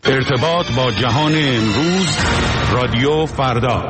ارتباط با جهان امروز، رادیو فردا.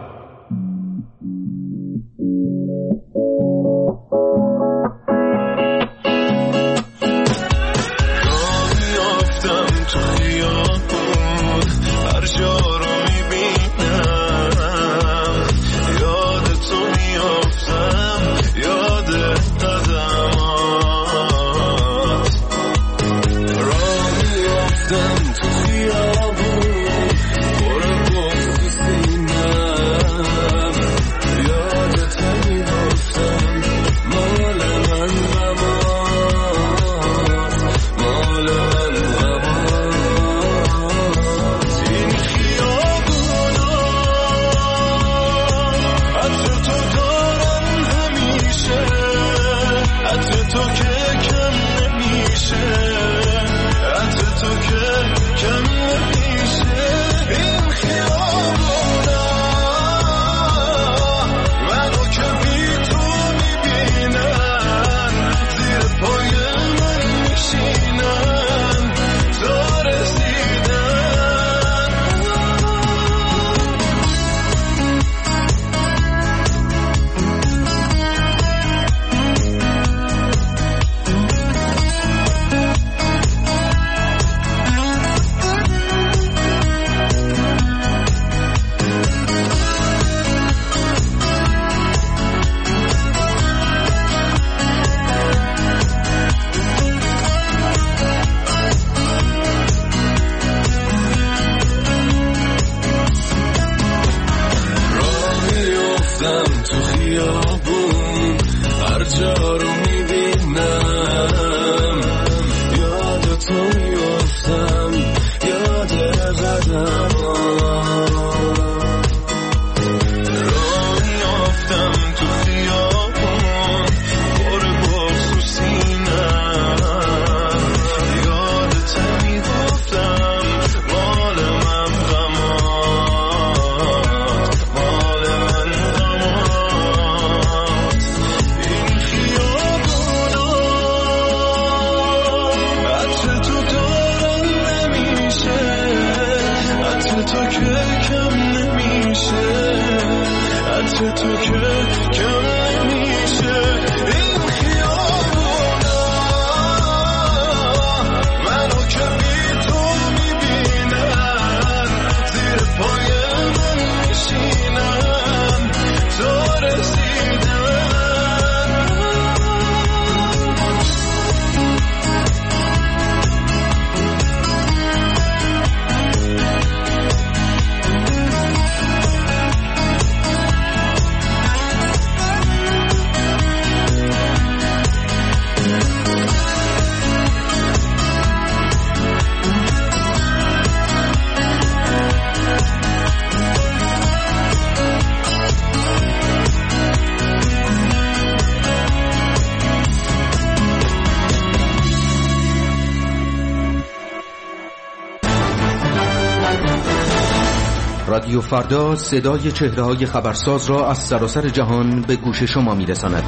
رادیو فردا صدای چهره‌های خبرساز را از سراسر جهان به گوش شما می‌رساند.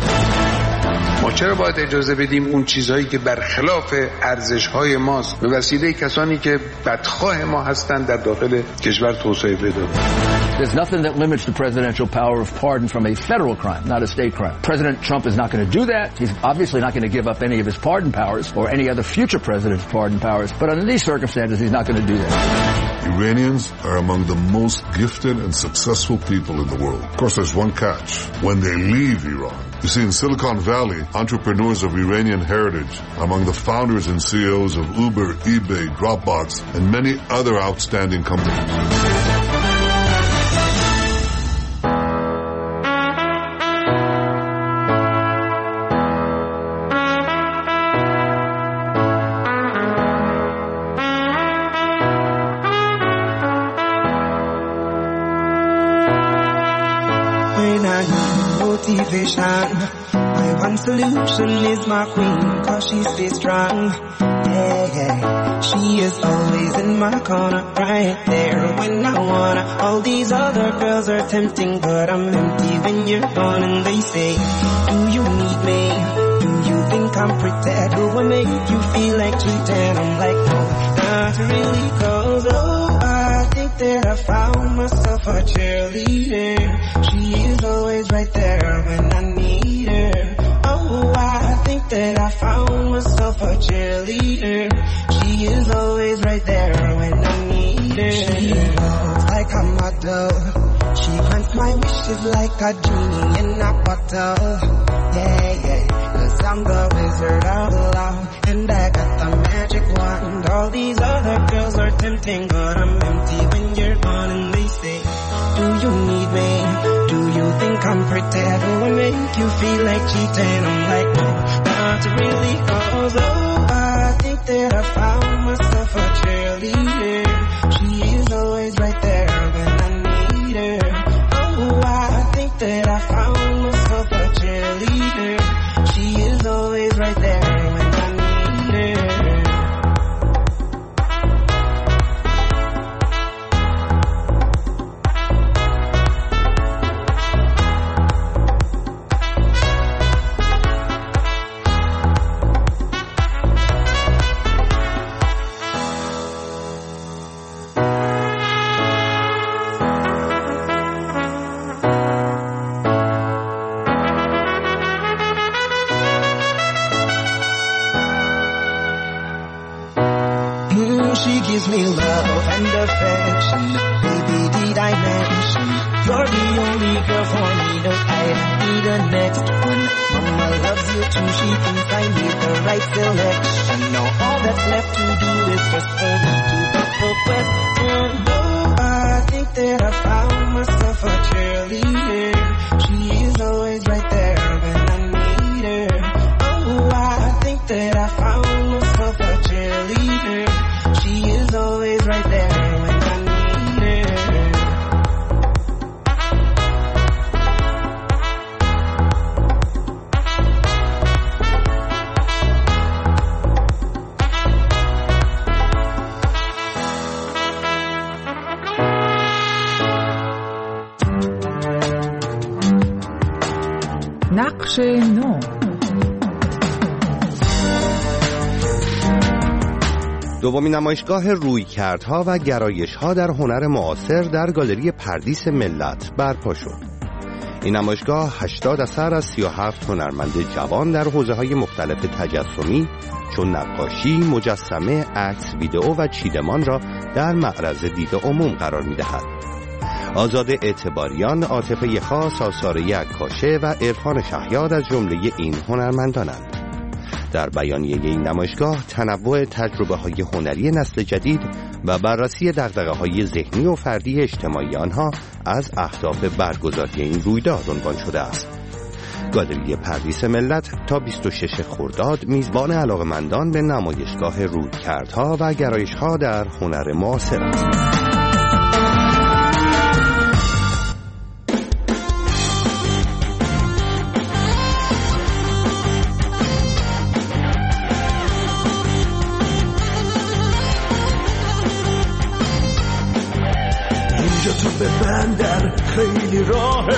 ما چرا باید اجازه بدیم اون چیزهایی که برخلاف ارزش‌های ماست به وسیله کسانی که بدخواه ما هستند در داخل کشور توسعه پیدا کنند؟ There's nothing that limits the presidential power of pardon from a federal crime, not a state crime. President Trump is not going to do that. He's obviously not going to give up any of his pardon powers or any other future president's pardon powers. But under these circumstances, he's not going to do that. Iranians are among the most gifted and successful people in the world. Of course, there's one catch. When they leave Iran, you see, in Silicon Valley, entrepreneurs of Iranian heritage, among the founders and CEOs of Uber, eBay, Dropbox, and many other outstanding companies. My one solution is my queen, cause she stays strong. Yeah. She is always in my corner, right there when I wanna. All these other girls are tempting, but I'm empty when you're gone. And they say, do you need me? Do you think I'm pretty? Do I make you feel like cheating? I'm like, no, not really, cause goes. Oh, I think that I found myself a cheerleader. She is always right there when I need her. Oh, I think that I found myself a cheerleader. She is always right there when I need her. She looks like a model. She grants my wishes like a genie in a bottle. Yeah, yeah, 'cause I'm the wizard of love, and I got the magic wand. All these other girls are tempting, but I'm empty when you're gone. And they say, do you need me? Do you think I'm pretty? Do I make you feel like cheating? I'm like, no, not really, 'cause oh, I think that I found myself a cheerleader. She is always right there when I need her. Oh, I think that I found myself a cheerleader. She is always right there when I need her. She gives me love and affection. Baby, did I mention you're the only girl for me? No, I need the next one. Mama loves you too. She thinks I made the right selection. Now all that's left to do is just for me to put the question. Oh, I think that I found myself a cheerleader. She is always right there when I need her. Oh, I think that I found myself a cheerleader. She is always right there when I need her. نقش نو. دومین نمایشگاه رویکردها و گرایش‌ها در هنر معاصر در گالری پردیس ملت برپا شد. این نمایشگاه 80 اثر از 37 هنرمند جوان در حوزه‌های مختلف تجسمی چون نقاشی، مجسمه، عکس، ویدئو و چیدمان را در معرض دید عموم قرار می‌دهد. آزاده اعتباریان، عاطفه خاص، آثاره عکاشه و عرفان شهیاد از جمله این هنرمندانند. در بیانیه این نمایشگاه تنوع تجربه‌های هنری نسل جدید و بررسی دغدغه‌های ذهنی و فردی اجتماعی آنها از اهداف برگزاری این رویداد عنوان شده است. گالری پردیس ملت تا 26 خرداد میزبان علاقه‌مندان به نمایشگاه رویکردها و گرایش‌ها در هنر معاصر است. تو به بندر خیلی راهه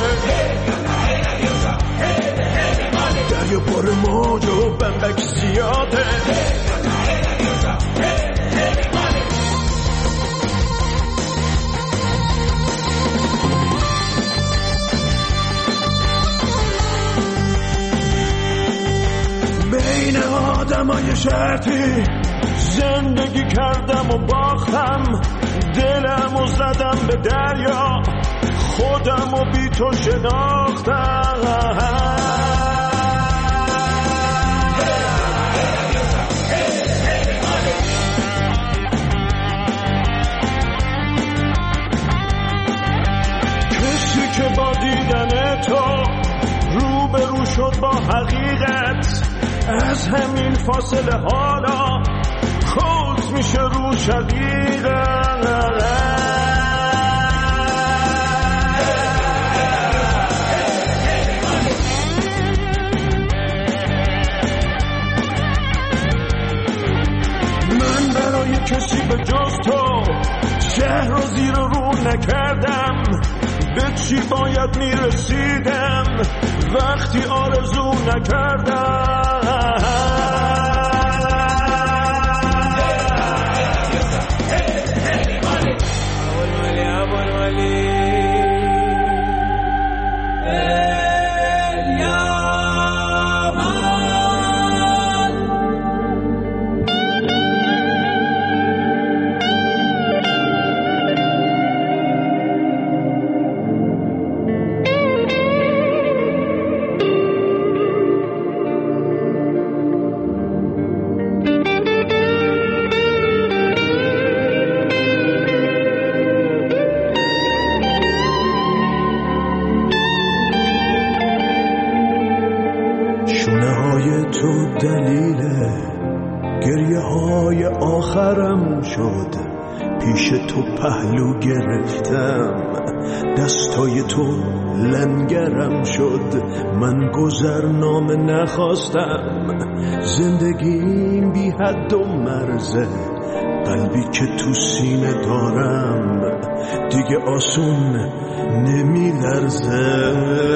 دریا پر موج و بمبک زیاده بین آدمای شرطی زندگی کردم و باختم دلم و زدم به دریا خودم و بی تو شناختم کسی که با دیدن تو روبرو شد با حقیقت از همین فاصله حالا خوت میشه رو شقیقت من برای کسی به جز تو شهر رو زیر رو نکردم به چی باید میرسیدم وقتی آرزو نکردم لاغرم شد، پیش تو پهلو گرفتم، دستای تو لنگرم شد، من گذرنامه نخواستم، زندگیم بی حد و مرزه، قلبی که تو سینه دارم دیگه آسون نمی لرزه.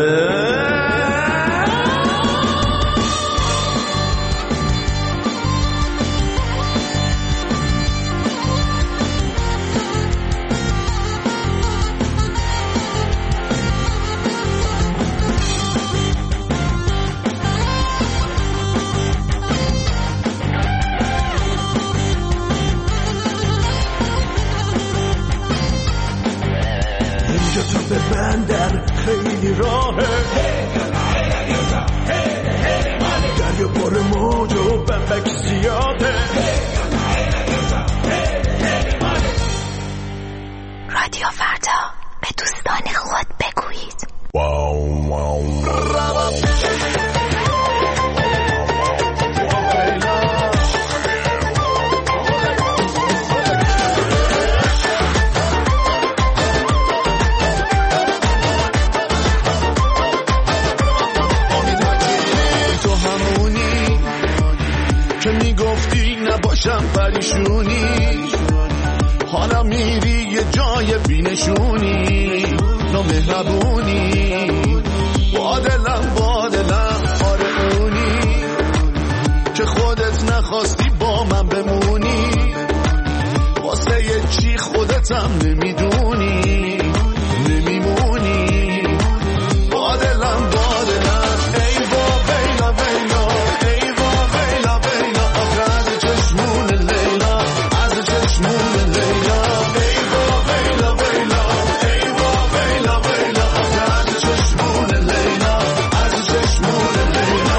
خیلی راهه دریا پر موج و بمبک زیاده. رادیو فردا، به دوستان خود بگویید. نباشم پریشونی، حالا میری یه جای بینشونی، نامهربونی، با دلم آره اونی که خودت نخواستی با من بمونی، واسه یه چی خودتم نمیدونی، نمیمونی، با دلم ای با بیلا بیلا، ای با بیلا بیلا، از چشمون لیلا، از چشمون لیلا، ای با بیلا بیلا، ای با بیلا بیلا، از چشمون لیلا، از چشمون لیلا.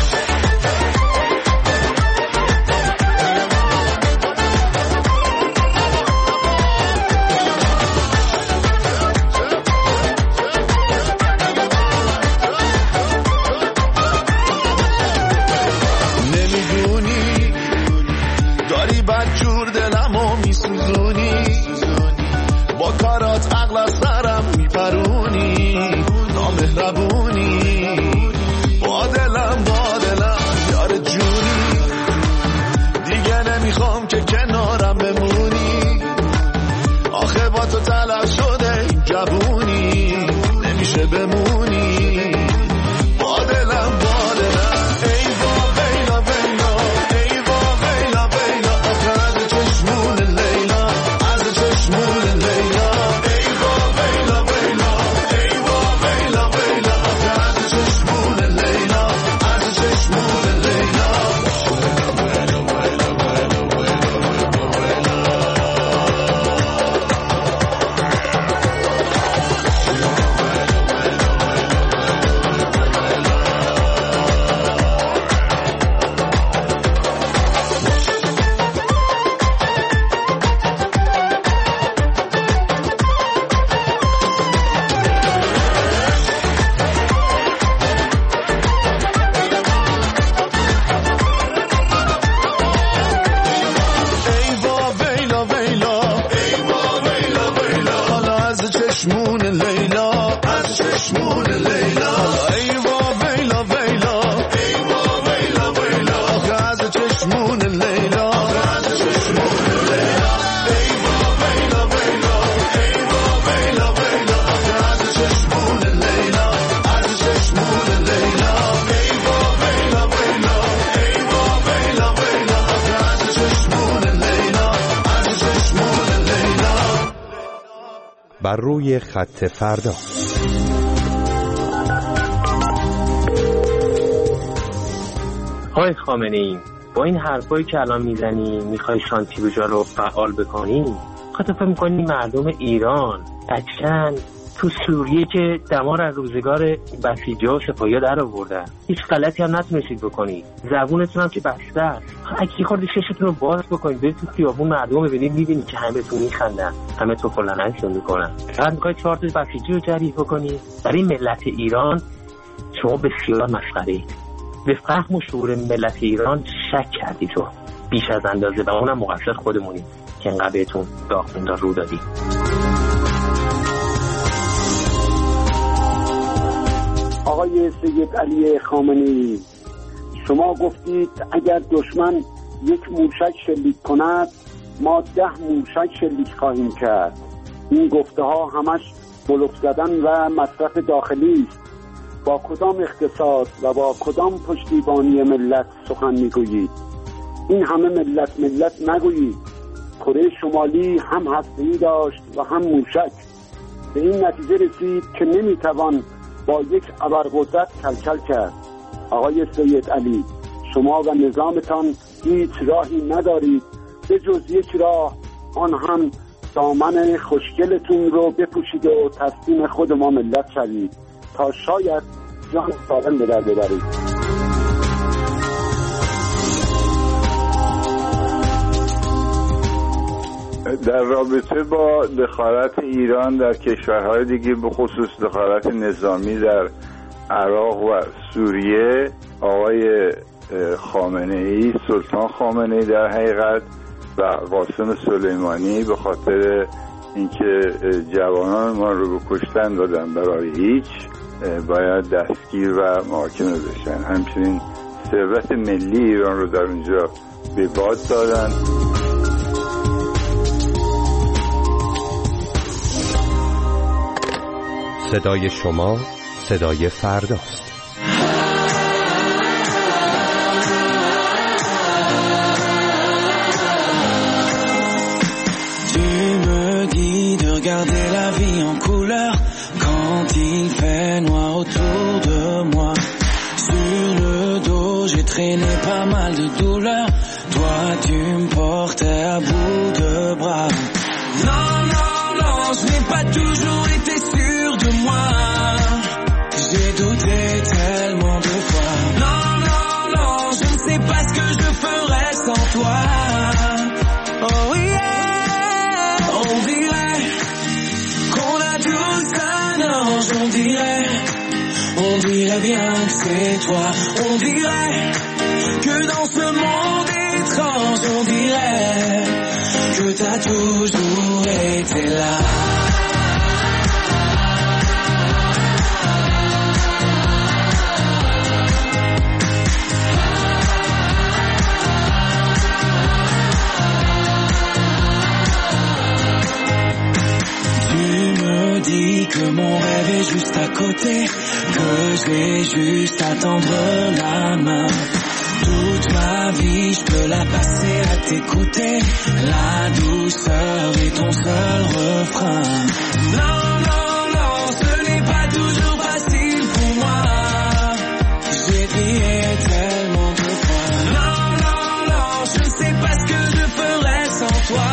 بر روی خط فردا. آقای خامنه‌ای، با این حرفایی که الان میزنی میخوای شانتی بجا رو فعال بکنی، خاطر فکر میکنی مردم ایران اکشن تو سوریه که دمار از روزگار بسیجا و سپاهیا در آوردن، هیچ غلطی هم نتونستید بکنید، زبونتون هم که بسته است، اگه خورده ششتون رو باز بکنید، برید تو خیابون مردم ببینید، میبینید که همه تو میخندن، همه تو فلانشون میکنن. فقط میخواید 4 تا بسیجی رو جریح بکنید. برای ملت ایران شما بسیار مسخره‌اید. به فهم و شعور ملت ایران شک کردی تو بیش از اندازه و اونم مقصر خودمونی. که انقدر بهتون داغ رو دادیم. آقای سید علی خامنه‌ای، شما گفتید اگر دشمن یک موشک شلیک کند ما 10 موشک شلیک خواهیم کرد. این گفته ها همش بلوف زدن و مصرف داخلی است. با کدام اقتصاد و با کدام پشتیبانی ملت سخن میگویید؟ این همه ملت نگویید. کره شمالی هم هسته‌ای داشت و هم موشک. به این نتیجه رسید که نمیتوان با یک ابرقدرت کلکل کرد. آقای سید علی، شما و نظامتان هیچ راهی ندارید به جز یک راه، آن هم دامن خوشگلتون رو بپوشید و تسلیم خود ما ملت شوید تا شاید جان سالم به در ببرید. در رابطه با دخالت ایران در کشورهای دیگه، به خصوص دخالت نظامی در عراق و سوریه، آقای خامنه‌ای، سلطان خامنه‌ای در حقیقت و قاسم سلیمانی به خاطر اینکه جوانان ما رو به کشتن دادن برای هیچ، باید دستگیر و محاکمه بشن. همچنین ثروت ملی ایران رو در اونجا به باد دادن. صدای شما صدای فرداست. Regarder la vie en couleur quand il fait noir autour de moi. Sur le dos j'ai traîné pas mal de douleurs. Toi tu me portais à bout de bras. Non, non, non, je n'ai pas toujours été sûr de moi. J'ai douté tellement de fois. Non, non, non, je ne sais pas ce que je ferais sans toi. Oh yeah, on dirait qu'on a tous un ange, on dirait bien que c'est toi. On dirait que dans ce monde étrange, on dirait que t'as toujours été là. Dis que mon rêve est juste à côté, que je vais juste attendre la main. Toute ma vie je peux la passer à t'écouter, la douceur est ton seul refrain. Non, non, non, ce n'est pas toujours facile pour moi. J'ai crié tellement de fois. Non, non, non, je ne sais pas ce que je ferais sans toi.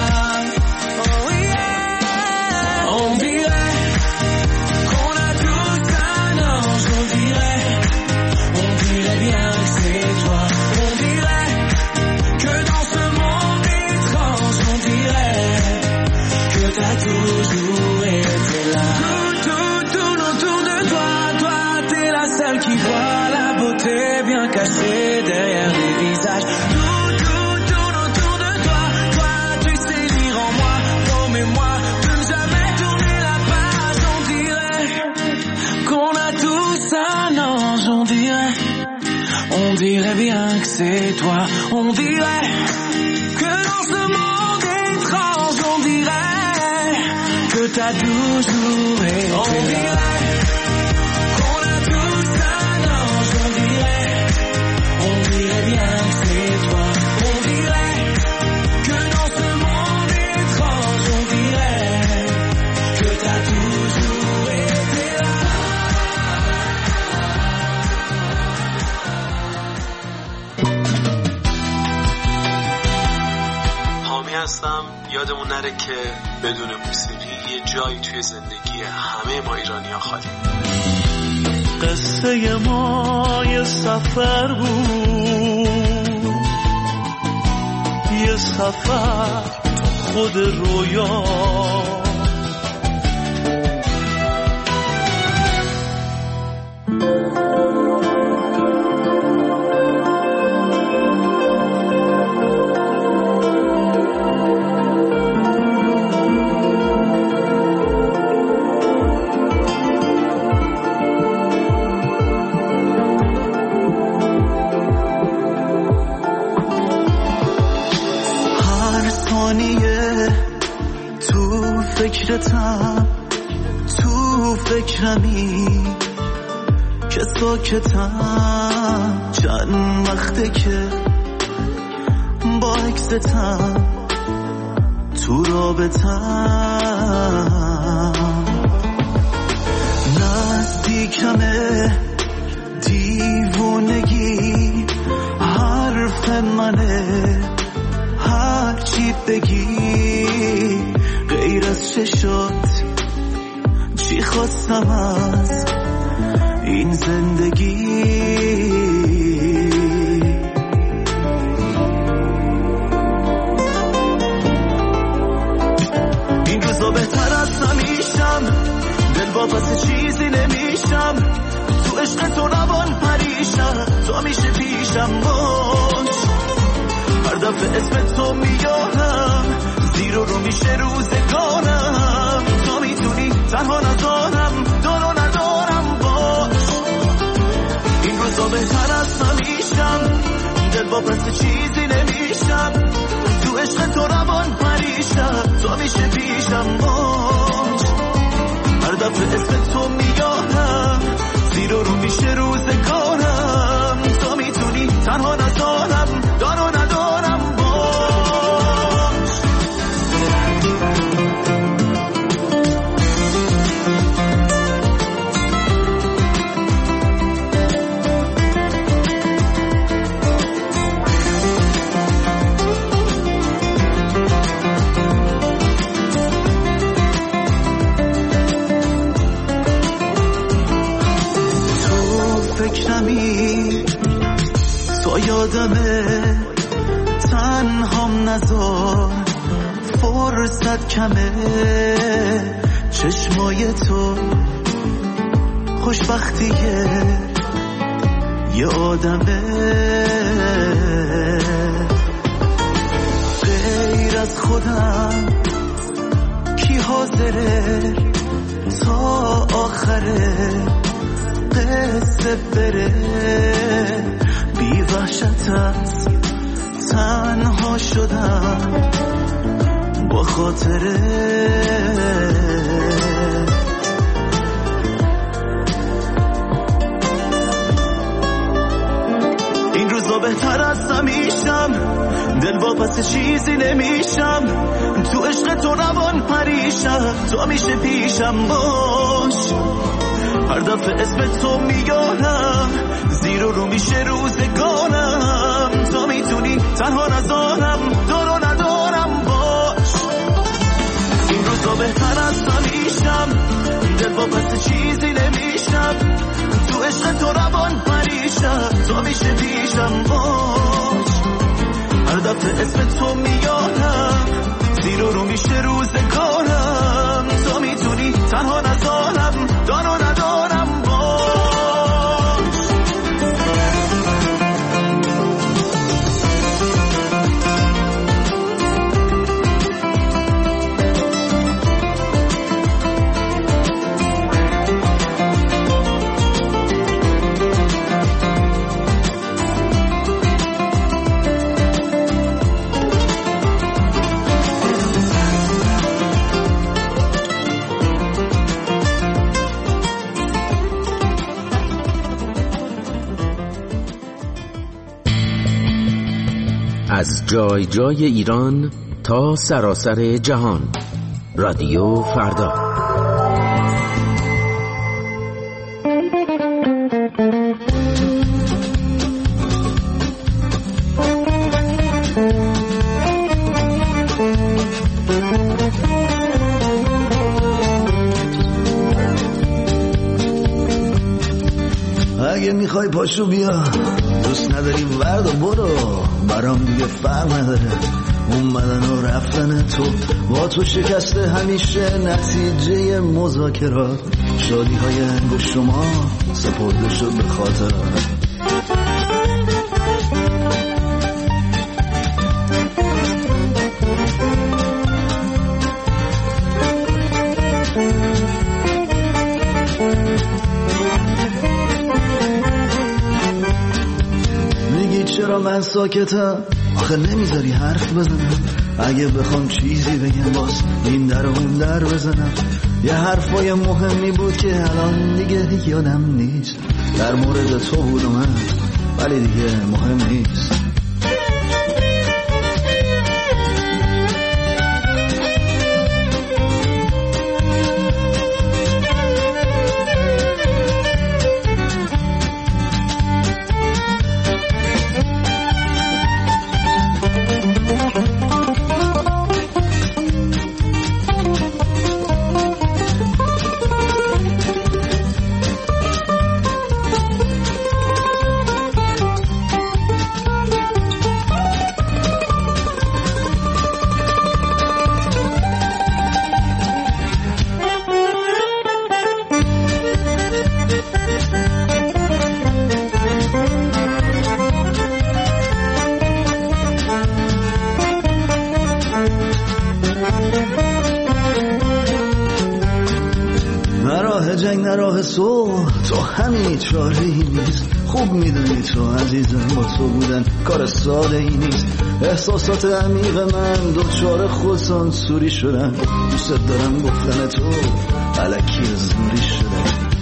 Toujours été là. Tout autour de toi, toi t'es la seule qui voit la beauté bien cachée derrière les visages. Tout autour de toi, toi tu sais lire en moi, promets-moi de ne jamais tourner la page. On dirait qu'on a tous un ange, on dirait bien que c'est toi. On dirait que dans ce monde étrange, on dirait que t'as toujours été là. On dirait qu'on a tous un ange. On dirait bien que c'est toi. On dirait que dans ce monde étrange, on dirait que t'as toujours été là. حامی هستم. یادمون نره که بدون موسیقی یه جایی توی زندگی همه ما ایرانی‌ها خالی. قصه ما یه سفر بود، یه سفر خود رویا. فکرتم تو فکرمی که ساکتم چند وقته که با عکستم تو رابطم نزدیکمه دیوونگی حرف منه هرچی بگی غیر از چشات چی خواستم از این زندگی این روزا بهتر از همیشم دل واپس چیزی نمیشم تو عشق تو روان پریشم تو همیشه پیشم باش هر دفعه اسم تو میارم زیر رو میشه روزگارم تو میتونی تنها ندارم دارو ندارم باش این روزا بهتر از همیشم دل واپس چیزی نمیشم تو عشق تو روان پریشم تو همیشه پیشم باش هر دفعه اسم تو میارم زیر رو میشه روزگارم تو میتونی تنها ندارم دارو ندارم باش فکرمی تو یادمه تنهام نذار فرصت کمه چشمای تو خوشبختیه یه آدمه غیر از خودم کی حاضره تا آخره قصه بره بی وحشت از تنها شدم با خاطره این روزا بهتر از همیشم دل واپس چیزی نمیشم تو عشق تو روان پریشم تو همیشه پیشم باش هر دفعه اسم تو میارم زیر رو میشه روزگارم تو میتونی تنها نذارم دارو ندارم باش این روزا بهتر از همیشم دل واپس چیزی نمیشم تو عشق تو روان پریشم تو همیشه پیشم باش هر دفعه اسم تو میارم زیر رو میشه روزگارم تو میتونی تنها نذارم دارو ندارم باش از جای جای ایران تا سراسر جهان رادیو فردا اگه میخوای پاشو بیا دوست نداری ورد و برو برام دیگه فرق نداره اومدن و رفتن تو با تو شکسته همیشه نتیجه مذاکرات شادی های انگشت شما سپرده شد به خاطرات چرا من ساکتم آخه نمیذاری حرف بزنم، اگه بخوام چیزی بگم باز این در اون در بزنم. یه حرفای مهمی بود که الان دیگه یادم نیست، در مورد تو بود من ولی دیگه مهم نیست. تو همین چاره ای نیست، خوب میدونی تو عزیزم با تو بودن کار ساده ای نیست. احساسات عمیق من دوچار خودسانسوری شدن، دوست دارم گفتن تو الکی زوری شدن.